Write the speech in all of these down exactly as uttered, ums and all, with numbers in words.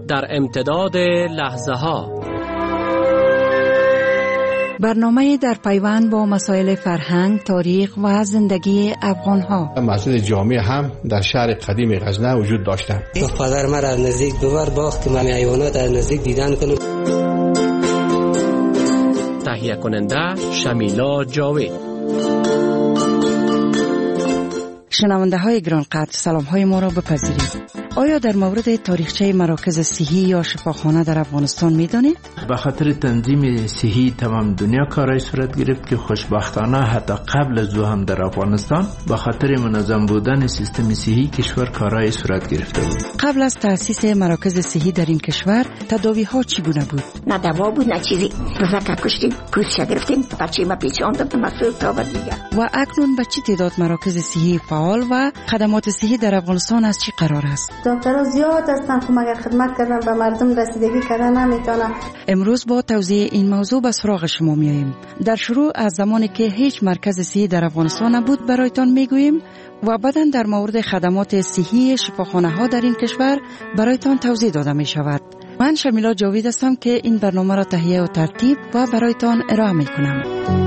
در امتداد لحظه ها. برنامه در پیوند با مسائل فرهنگ، تاریخ و زندگی افغان ها. مسجد جامع هم در شهر قدیم غزنه وجود داشته. پدر من از نزدیک ببر باخت که من حیوانات از نزدیک دیدن کنم. تهیه کننده شمیلا جاوید. شنونده های گرانقدر، سلام های ما را بپذیرید. آیا در مورد تاریخچه مراکز صحی یا شفاخانه در افغانستان می دانید؟ به خاطر تنظیم صحی تمام دنیا کارای صورت گرفت که خوشبختانه حتی قبل از او هم در افغانستان به خاطر منظم بودن سیستم صحی کشور کارای صورت گرفته بود. قبل از تأسیس مراکز صحی در این کشور تداوی ها چگونه بود؟ نه دوا بود نه چیزی. بزرگ کشتیم، پوست گرفتیم، بچه ما پیچاندم مسئول تا بعد دیگه. و اکنون به چه تعداد مراکز صحی فعال و خدمات صحی در افغانستان از چه قرار است؟ دکترها زیاد هستن که مگر خدمت کردن به مردم رسیدگی کردن نمیتونن. امروز با توضیح این موضوع به سراغ شما میاییم. در شروع از زمانی که هیچ مرکز صحی در افغانستان نبود برایتان میگوییم و بعداً در مورد خدمات صحی شفاخانه ها در این کشور برایتان توضیح داده می شود. من شمیلا جاوید هستم که این برنامه را تهیه و ترتیب و برایتان ارائه می کنم.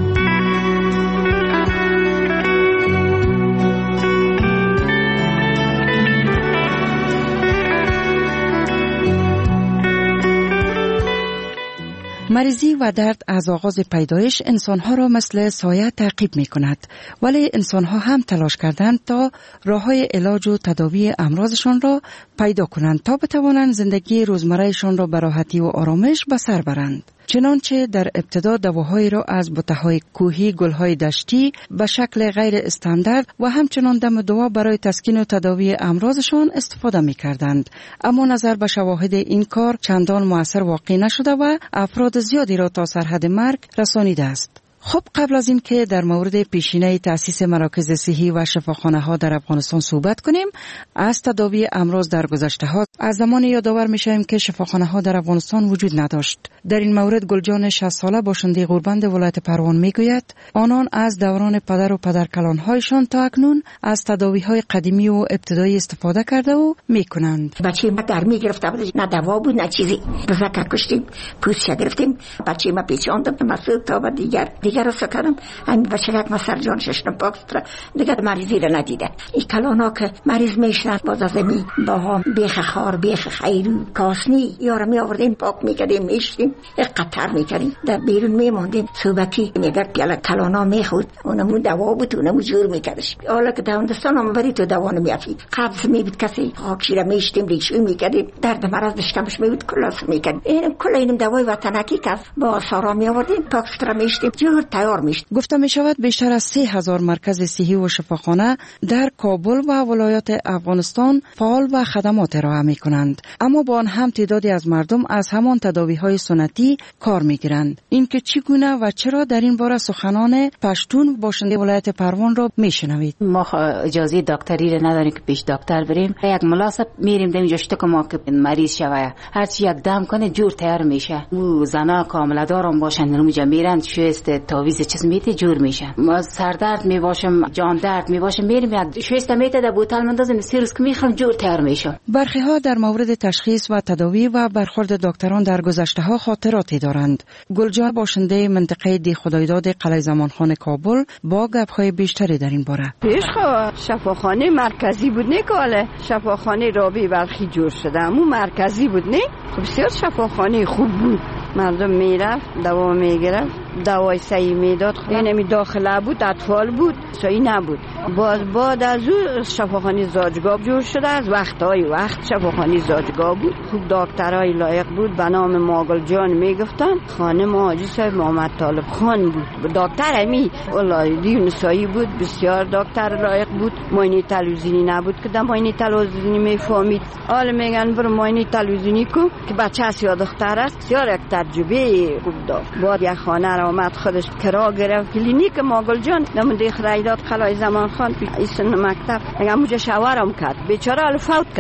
مریضی و درد از آغاز پیدایش انسانها را مثل سایه تعقیب می کند، ولی انسانها هم تلاش کردند تا راه‌های علاج و تداوی امراضشان را پیدا کنند تا بتوانند زندگی روزمرهشان را به راحتی و آرامش به سر برند. چنانچه در ابتدا دواهایی را از بوته‌های کوهی، گل‌های دشتی به شکل غیر استاندارد و همچنان دم دوا برای تسکین و تداوی امراضشان استفاده می‌کردند. اما نظر به شواهد این کار چندان مؤثر واقع نشده و افراد زیادی را تا سرحد مرگ رسانیده است. خب قبل از این که در مورد پیشینه تأسیس مراکز صحی و شفاخانه ها در افغانستان صحبت کنیم، از تداوی امراض در گذشته ها از زمان یادآور میشیم که شفاخانه ها در افغانستان وجود نداشت. در این مورد گلجان شصت ساله باشنده غوربند ولایت پروان میگوید آنان از دوران پدر و پدرکلان هایشان تا اکنون از تداوی های قدیمی و ابتدایی استفاده کرده و میکنند. بچه ما گرمی گرفته بود، نه دوا بود نه چیزی. بزرگ کشتیم، پوست گرفتیم، بچه ما پیچاندم مسئول تا بعد دیگر دیگر رو سکرم. همین بچه یک ما سر جان ششتم پاکستر دیگر مریضی رو ندیده. این کلانا که مریض میشن باز از می با هم بیخ خار بیخ خیرو کاسنی یارو می آوردیم پاک میکردیم میشتیم یک قطر میکردیم در بیرون میماندیم. صوبکی میگه پیاله کلانا میخورد اونمون دوا بود اونمون جور میکردش. حالا که دواندستان هم بری تو دوا نمیافید قبض میبود کسی خاکشی رو میشتیم ریشو میکردیم درد مرض دشتمش میبود کلاس میکردیم. اینم کل اینم دوای وطنکی که با سارا می آوردیم پاکستر میشتیم جور تیار میشد. گفته می شود بیشتر از سه هزار مرکز صحی و شفاخانه در کابل و ولایات افغانستان فعال و خدمات ارائه می کنند، اما با آن هم تعدادی از مردم از همان تداوی های سنتی کار می گیرند. اینکه چگونه و چرا در این باره سخنان پشتون باشنده ولایت پروان را می شنوید. ما اجازه دکتری را نداریم که پیش دکتر بریم. یک ملاسب میریم دم جشته که ما که مریض شوه هرچی یک دم کنه جور تیار میشه. او زنا کاملا دارم باشند اونجا میرن شوست تعویض چیز میته جور میشه. ما سردرد میباشم جان درد میباشم میریم یک شوست میته در بوتل مندازم سیروس که میخوام جور تیار میشه. برخی ها در مورد تشخیص و تداوی و برخورد دکتران در گذشته ها خاطراتی دارند. گلجان باشنده منطقه دی خدایداد قلعه زمانخان کابل با گپ‌های بیشتری در این باره. پیش خو شفاخانه مرکزی بود نه که شفاخانه رابی برخی جور شده امو مرکزی بود نه. خب بسیار شفاخانه خوب بود. مردم میرفت دوا میگرفت دوای صحیح میداد. اینمی داخله بود اطفال بود صحیح نبود. باز بعد از او شفاخانه زاجگاه جور شده از وقتهای وقت شفاخانه زاجگاه بود. خوب دکترای لایق بود به نام ماگل جان میگفتن. خانم حاجی صاحب محمد طالب خان بود دکتر امی ولایدی نسایی بود بسیار دکتر لایق بود. ماینی تلویزیونی نبود که در ماینی تلویزیونی میفهمید. حالا میگن برو ماینی تلویزیونی کو که بچه هست یا دختر است. بسیار یک تجربه خوب داشت. بعد یک خانه را آمد خودش کرا گرفت کلینیک ماگل جان نمون دیخ رایداد قلعه زمان خان ایسن مکتب اگه موجه شوارم کرد بیچاره حال فوت کرده.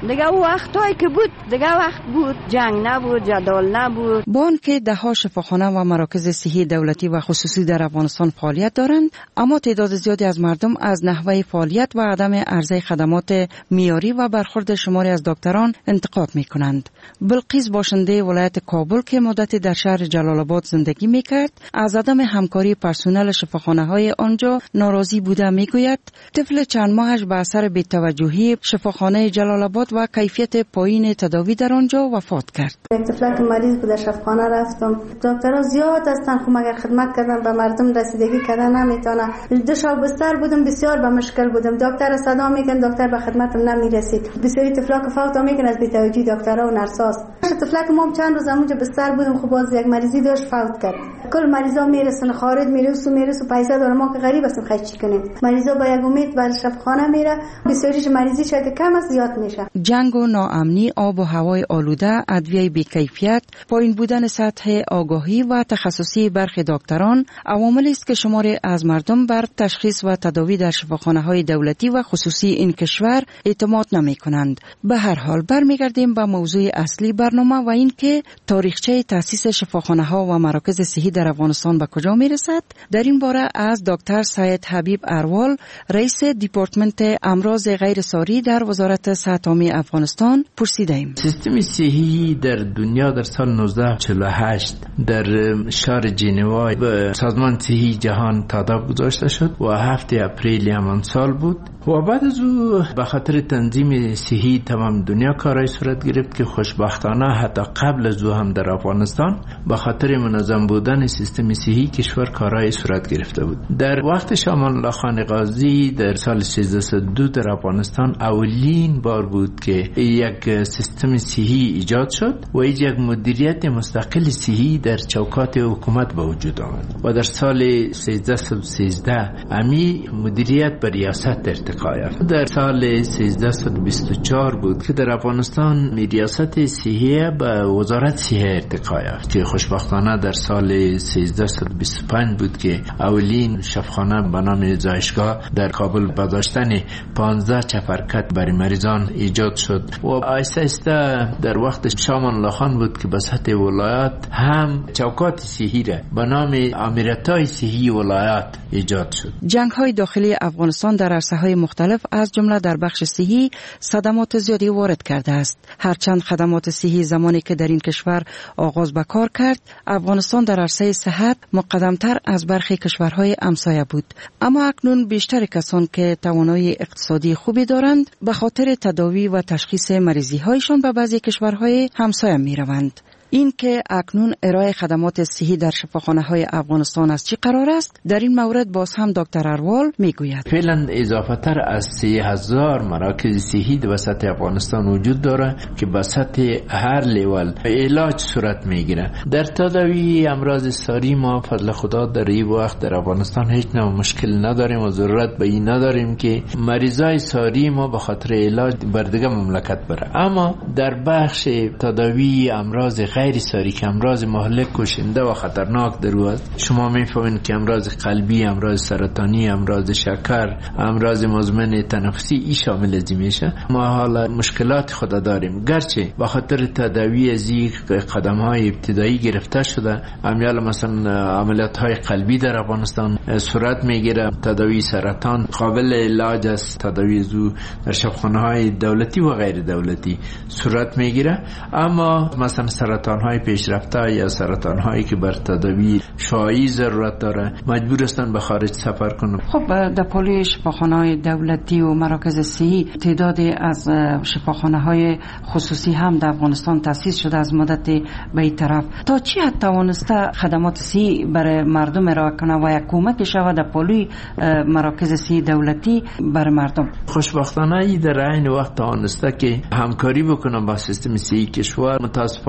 دیگه او وقتایی که بود دیگه وقت بود، جنگ نبود، جدال نبود. با آنکه ده‌ها شفاخانه و مراکز صحی دولتی و خصوصی در افغانستان فعالیت دارند، اما تعداد زیادی از مردم از نحوه فعالیت و عدم عرضه خدمات معیاری و برخورد شماری از دکتران انتقاد می‌کنند. بلقیس باشنده ولایت کابل که مدتی در شهر جلال آباد زندگی می‌کرد، از عدم همکاری پرسنل شفاخانه‌های آنجا ناراضی بوده. میگوید طفل چند ماهش به اثر بی‌توجهی شفاخانه جلال آباد و کیفیت پایین تداوی در آنجا وفات کرد. یک طفل که مریض بود در شفاخانه رفتم، دکترها زیاد هستن، خب مگر خدمت کردن به مردم رسیدگی کردن نمیتونه. دو شب بستر بودم، بسیار به مشکل بودم، دکتر صدا میکن، دکتر به خدمتم نمیرسید. بسیاری طفلا که فوت میکن از بی‌توجهی دکترها و نرساس. طفلا که ما چند روز اونجا بستر بودم، خب باز یک مریضی داشت فوت کرد. کل مریضا میرسن خارج میرسو میرسو پیسه داره، ما که غریب هستیم خیلی چی کنیم. مریضا با یک امید بر شفاخانه میره، بسیاریش مریضی شده کم است زیاد میشه. جنگ و ناامنی، آب و هوای آلوده، ادویه بی‌کیفیت، پایین بودن سطح آگاهی و تخصصی برخی دکتران عواملی است که شماری از مردم بر تشخیص و تداوی در شفاخانه‌های دولتی و خصوصی این کشور اعتماد نمی‌کنند. به هر حال برمیگردیم به موضوع اصلی برنامه و این که تاریخچه تأسیس شفاخانه‌ها و مراکز صحی در افغانستان به کجا میرسد. در این باره از دکتر سید حبیب اروال، رئیس دیپارتمنت امراض غیر ساری در وزارت صحت عامه افغانستان پرسیدیم. سیستم صحی در دنیا در سال نوزده چهل و هشت در شهر ژنوا به سازمان صحی جهان تاداب گذاشته شد و هفته اپریل همان سال بود و بعد از او به خاطر تنظیم صحی تمام دنیا کارهای صورت گرفت که خوشبختانه حتی قبل از او هم در افغانستان به خاطر منظم بودن سیستم صحی کشور کارهای صورت گرفته بود. در وقت شاه امان الله خان غازی در سال سیزده صد و دو در افغانستان اولین بار بود که یک سیستم صحی ایجاد شد و یک مدیریت مستقل صحی در چوکات حکومت به وجود آمد و در سال سیزده صد و سیزده امی مدیریت به ریاست ارتقا یافت. در سال سیزده صد و بیست و چهار بود که در افغانستان ریاست صحی به وزارت صحت ارتقا یافت که خوشبختانه در سال سیزده صد و بیست و پنج بود که اولین شفاخانه به نام زایشگاه در کابل با داشتن پانزده چپرکت برای مریضان ایجاد شد و آهسته آهسته در وقت شاه امان الله خان بود که به سطح ولایات هم چوکات صحی را به نام امیرت‌های صحی ولایات ایجاد شد. جنگ‌های داخلی افغانستان در عرصه‌های مختلف از جمله در بخش صحی صدمات زیادی وارد کرده است. هرچند خدمات صحی زمانی که در این کشور آغاز به کار کرد، افغانستان در عرصه صحت مقدمتر از برخی کشورهای همسایه بود، اما اکنون بیشتر کسان که توانایی اقتصادی خوبی دارند به خاطر تداوی و تشخیص مریضی‌هایشان به بعضی کشورهای همسایه می‌روند. این که اکنون ارائه خدمات صحی در شفاخانه‌های افغانستان از چی قرار است، در این مورد باز هم دکتر اروال میگوید. فعلا اضافه تر از سه هزار مراکز صحی در وسط افغانستان وجود داره که به سطح هر لیول علاج صورت میگیره. در تداوی امراض ساری ما فضل خدا در این وقت در افغانستان هیچ نوع مشکل نداریم و ضرورت به این نداریم که مریضای ساری ما به خاطر علاج بر دیگه مملکت بره. اما در بخش تداوی امراض غیر ساری که امراض مهلک کشنده و خطرناک در او است، شما میفهمید که امراض قلبی، امراض سرطانی، امراض شکر، امراض مزمن تنفسی ای شامل از میشه. ما حالا مشکلات خود داریم، گرچه به خاطر تداوی از این قدم های ابتدایی گرفته شده. امیال مثلا عملیات های قلبی در افغانستان صورت میگیره، تداوی سرطان قابل علاج است، تداوی زو در شفاخانه های دولتی و غیر دولتی صورت میگیره. اما مثلا سرطان های پیشرفته یا سرطان هایی که بر تداوی شایع ضرورت داره مجبور هستن به خارج سفر کنن. خب در پلی شفاخانه های دولتی و مراکز صحی تعدادی از شفاخانه های خصوصی هم در افغانستان تأسیس شده از مدت به این طرف. تا چی حد توانسته خدمات صحی برای مردم ارائه کنه و یک کمک شود در پلی مراکز صحی دولتی برای مردم؟ خوشبختانه ای در عین وقت توانسته که همکاری بکنن با سیستم صحی کشور. متاسفانه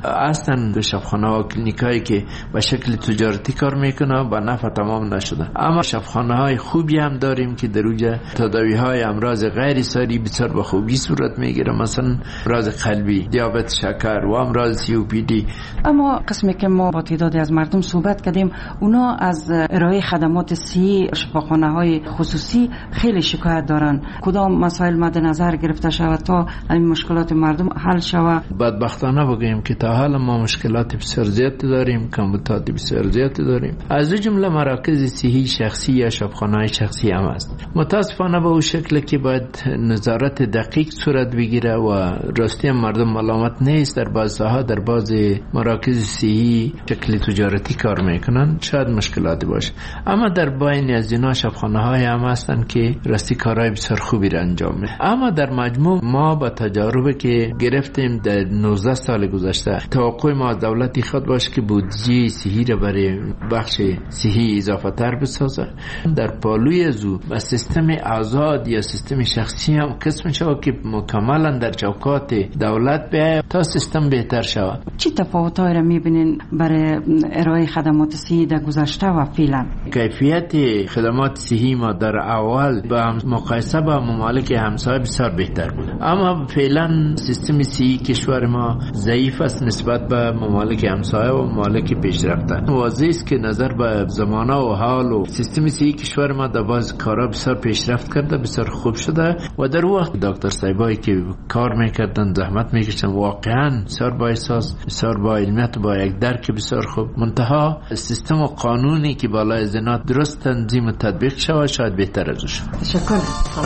اصلا به شفاخانه ها کلینیک هایی که به شکل تجارتی کار میکنه با نفع تمام نشده. اما شفاخانه های خوبی هم داریم که در اونجا تداوی های امراض غیر ساری بسیار به خوبی صورت میگیره، مثلا امراض قلبی، دیابت، شکر و امراض سی او پی دی. اما قسمی که ما با تعدادی از مردم صحبت کردیم، اونا از ارائه خدمات صحی شفاخانه های خصوصی خیلی شکایت دارن. کدام مسائل مد نظر گرفته شود تا این مشکلات مردم حل شود؟ بدبختانه بگیم که تا حالا ما مشکلات بسیار زیادی داریم، کمبودات بسیار زیادی داریم. از جمله مراکز صحی شخصی یا شفاخانه شخصی هم است. متاسفانه به اون شکل که باید نظارت دقیق صورت بگیره و راستی مردم ملامت نیست. در بعض ها در بعض مراکز صحی شکل تجارتی کار میکنن، شاید مشکلاتی باشه. اما در بین از اینا شفاخانه های هم هستن که راستی کارهای بسیار خوبی را انجام میدن. اما در مجموع ما با تجاربی که گرفتیم در نوزده سال گذشته، توقع ما از دولتی خود باشه که بودجه صحی را برای بخش صحی اضافه تر بسازه. در پالوی زو و سیستم آزاد یا سیستم شخصی هم قسم شود که مکملا در چوکات دولت بیاید تا سیستم بهتر شود. چی تفاوت‌هایی را می‌بینین برای ارائه خدمات صحی در گذشته و فعلا؟ کیفیت خدمات صحی ما در اول با مقایسه با ممالک همسایه بسیار بهتر بود، اما فعلا سیستم صحی کشور ما ضعیف است نسبت به ممالک همسایه و ممالک پیشرفته. واضح است که نظر به زمانه و حال و سیستم صحی کشور ما در باز کارا بسیار پیشرفت کرده، بسیار خوب شده و در وقت دکتر صاحبایی که کار میکردن زحمت میکشن واقعا بسیار با احساس، بسیار با علمیت و با یک درک بسیار خوب. منتها سیستم و قانونی که بالای زنا درست تنظیم و تطبیق شود شاید بهتر از شود. تشکر.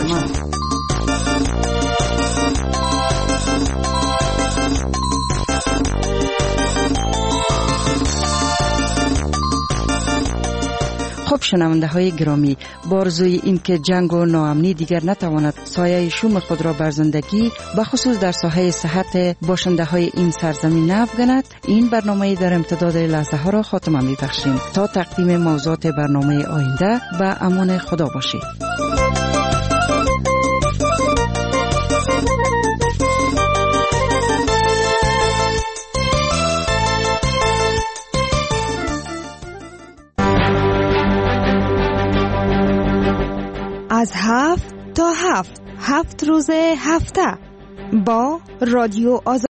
خب شنونده های گرامی، بارزوی این که جنگ و ناامنی دیگر نتواند سایه شوم خود را بر زندگی و خصوص در ساحه صحت باشنده های این سرزمین نافگند، این برنامه در امتداد لحظه ها را خاتمه می بخشیم. تا تقدیم موضوعات برنامه آینده به امان خدا باشید. از هفت تا هفت هفت روز هفته با رادیو آزاد